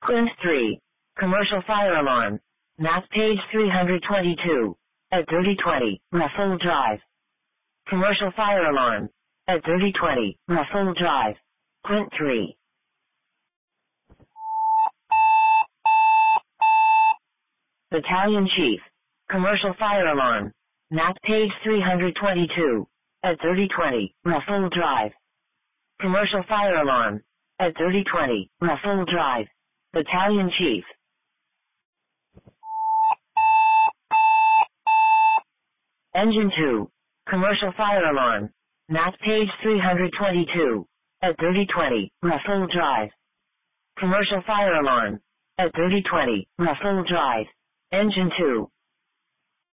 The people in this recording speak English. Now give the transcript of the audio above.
Quint 3. Commercial fire alarm. Map page 322. At 3020, Russell Drive. Commercial fire alarm. At 3020, Russell Drive. Quint 3. Battalion Chief. Commercial fire alarm. Map page 322. At 3020, Russell Drive. Commercial fire alarm. At 3020, Russell Drive. Battalion Chief. Engine 2. Commercial fire alarm. Map page 322. At 3020, Russell Drive. Commercial fire alarm. At 3020, Russell Drive. Engine 2.